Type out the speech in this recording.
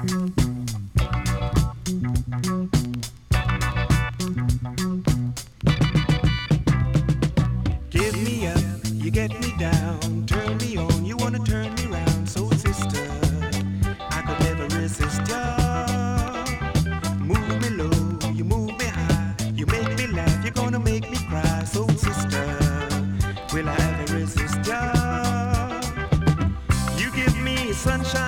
Give me up, you get me down, turn me on, you wanna turn me round, so sister, I could never resist ya. Move me low, you move me high, you make me laugh, you're gonna make me cry, so sister, will I ever resist ya? You give me sunshine